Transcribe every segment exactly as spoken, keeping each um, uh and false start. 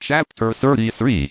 Chapter thirty-three.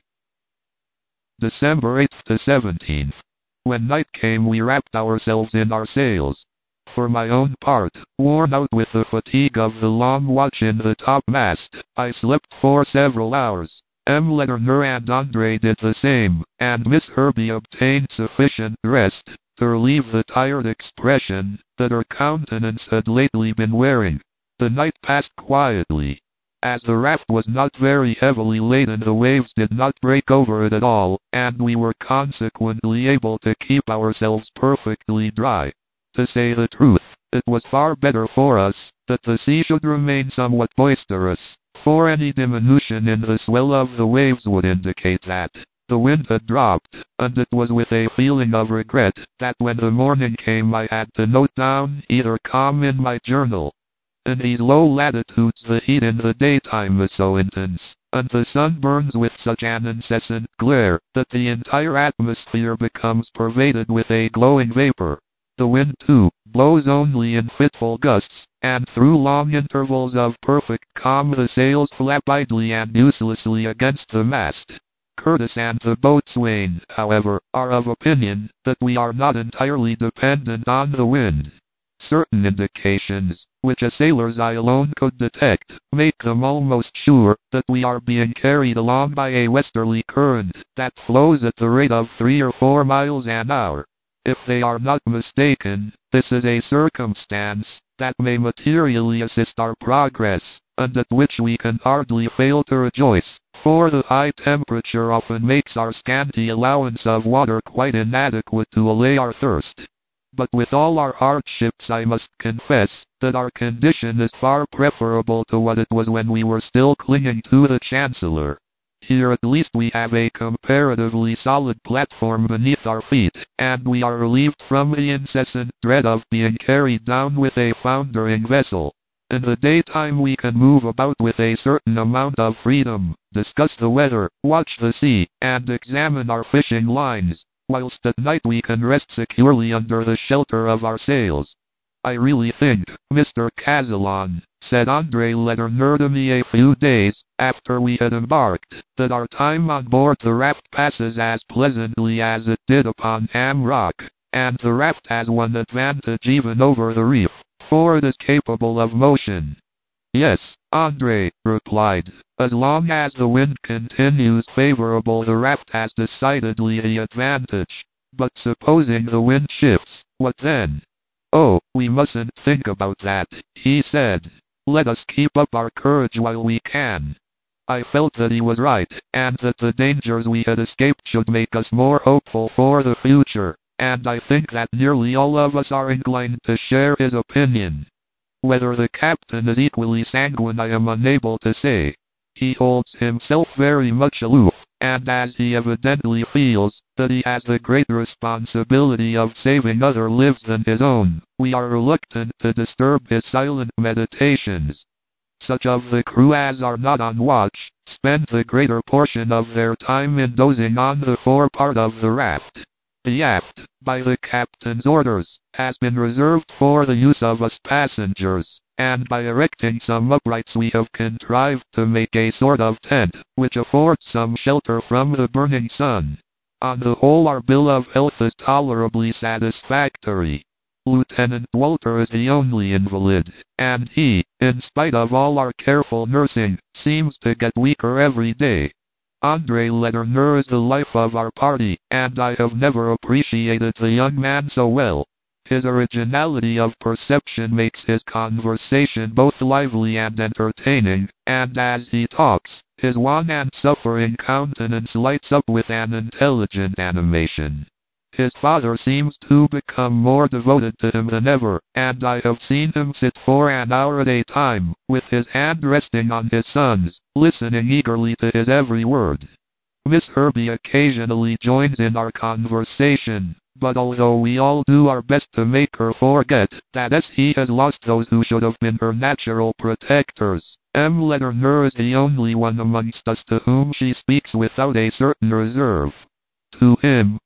December eighth to seventeenth. When night came we wrapped ourselves in our sails. For my own part, worn out with the fatigue of the long watch in the topmast, I slept for several hours. M. Letourneur and Andre did the same, and Miss Herbey obtained sufficient rest to relieve the tired expression that her countenance had lately been wearing. The night passed quietly. As the raft was not very heavily laden, the waves did not break over it at all, and we were consequently able to keep ourselves perfectly dry. To say the truth, it was far better for us that the sea should remain somewhat boisterous, for any diminution in the swell of the waves would indicate that the wind had dropped, and it was with a feeling of regret that when the morning came I had to note down either calm in my journal. In these low latitudes the heat in the daytime is so intense, and the sun burns with such an incessant glare, that the entire atmosphere becomes pervaded with a glowing vapor. The wind, too, blows only in fitful gusts, and through long intervals of perfect calm the sails flap idly and uselessly against the mast. Curtis and the boatswain, however, are of opinion that we are not entirely dependent on the wind. Certain indications, which a sailor's eye alone could detect, make them almost sure that we are being carried along by a westerly current that flows at the rate of three or four miles an hour. If they are not mistaken, this is a circumstance that may materially assist our progress, and at which we can hardly fail to rejoice, for the high temperature often makes our scanty allowance of water quite inadequate to allay our thirst. But with all our hardships I must confess that our condition is far preferable to what it was when we were still clinging to the Chancellor. Here at least we have a comparatively solid platform beneath our feet, and we are relieved from the incessant dread of being carried down with a foundering vessel. In the daytime we can move about with a certain amount of freedom, discuss the weather, watch the sea, and examine our fishing lines, whilst at night we can rest securely under the shelter of our sails. I really think, Mister Kazallon, said Andre Letourneur to me a few days after we had embarked, that our time on board the raft passes as pleasantly as it did upon Ham Rock, and the raft has one advantage even over the reef, for it is capable of motion. Yes, Andre replied, as long as the wind continues favorable the raft has decidedly the advantage. But supposing the wind shifts, what then? Oh, we mustn't think about that, he said. Let us keep up our courage while we can. I felt that he was right, and that the dangers we had escaped should make us more hopeful for the future, and I think that nearly all of us are inclined to share his opinion. Whether the captain is equally sanguine I am unable to say. He holds himself very much aloof, and as he evidently feels that he has the great responsibility of saving other lives than his own, we are reluctant to disturb his silent meditations. Such of the crew as are not on watch spend the greater portion of their time in dozing on the forepart of the raft. The aft, by the captain's orders, has been reserved for the use of us passengers, and by erecting some uprights we have contrived to make a sort of tent, which affords some shelter from the burning sun. On the whole our bill of health is tolerably satisfactory. Lieutenant Walter is the only invalid, and he, in spite of all our careful nursing, seems to get weaker every day. Andre Letourneur is the life of our party, and I have never appreciated the young man so well. His originality of perception makes his conversation both lively and entertaining, and as he talks, his wan and suffering countenance lights up with an intelligent animation. His father seems to become more devoted to him than ever, and I have seen him sit for an hour at a time, with his hand resting on his son's, listening eagerly to his every word. Miss Herbey occasionally joins in our conversation, but although we all do our best to make her forget that S he has lost those who should have been her natural protectors, M. Letourneur is the only one amongst us to whom she speaks without a certain reserve. To him,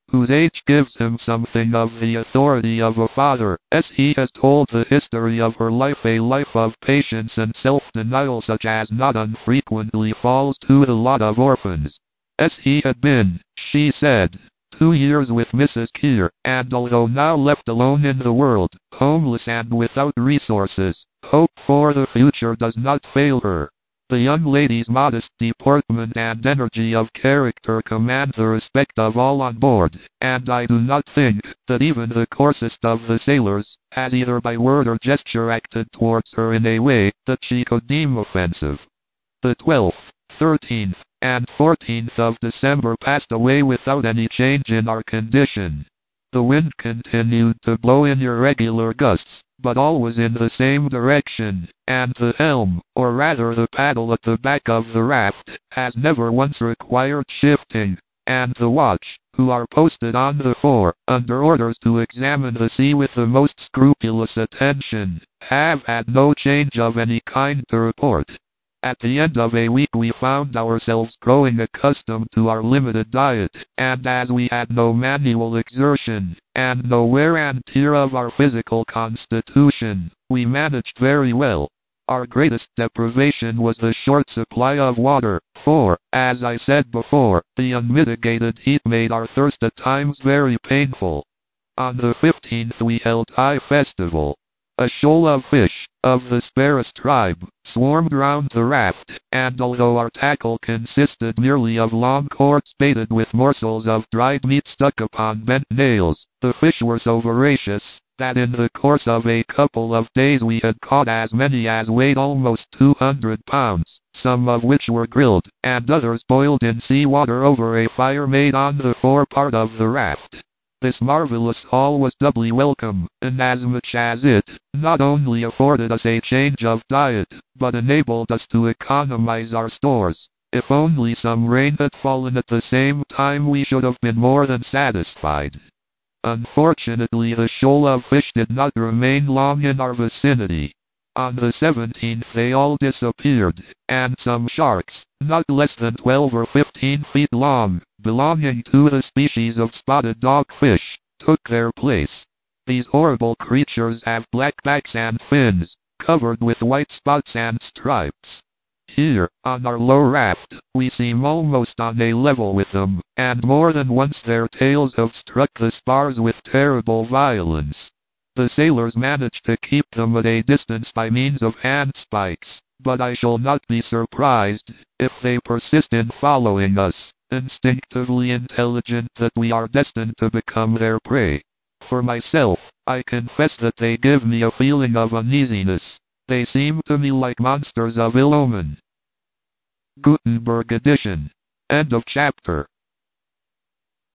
whose age gives him something of the authority of a father, as he has told the history of her life, a life of patience and self-denial such as not unfrequently falls to the lot of orphans. As he had been, she said, two years with Missus Keir, and although now left alone in the world, homeless and without resources, hope for the future does not fail her. The young lady's modest deportment and energy of character command the respect of all on board, and I do not think that even the coarsest of the sailors has either by word or gesture acted towards her in a way that she could deem offensive. The twelfth, thirteenth, and fourteenth of December passed away without any change in our condition. The wind continued to blow in irregular gusts, but always in the same direction, and the helm, or rather the paddle at the back of the raft, has never once required shifting, and the watch, who are posted on the fore, under orders to examine the sea with the most scrupulous attention, have had no change of any kind to report. At the end of a week we found ourselves growing accustomed to our limited diet, and as we had no manual exertion, and no wear and tear of our physical constitution, we managed very well. Our greatest deprivation was the short supply of water, for, as I said before, the unmitigated heat made our thirst at times very painful. On the fifteenth we held high festival. A shoal of fish, of the Sparus tribe, swarmed round the raft, and although our tackle consisted merely of long cords baited with morsels of dried meat stuck upon bent nails, the fish were so voracious, that in the course of a couple of days we had caught as many as weighed almost two hundred pounds, some of which were grilled, and others boiled in sea water over a fire made on the fore part of the raft. This marvelous haul was doubly welcome, inasmuch as it, not only afforded us a change of diet, but enabled us to economize our stores. If only some rain had fallen at the same time we should have been more than satisfied. Unfortunately the shoal of fish did not remain long in our vicinity. On the seventeenth they all disappeared, and some sharks, not less than twelve or fifteen feet long, belonging to the species of spotted dogfish, took their place. These horrible creatures have black backs and fins, covered with white spots and stripes. Here, on our low raft, we seem almost on a level with them, and more than once their tails have struck the spars with terrible violence. The sailors manage to keep them at a distance by means of handspikes, but I shall not be surprised if they persist in following us, instinctively intelligent that we are destined to become their prey. For myself, I confess that they give me a feeling of uneasiness. They seem to me like monsters of ill omen. Gutenberg edition. End of chapter.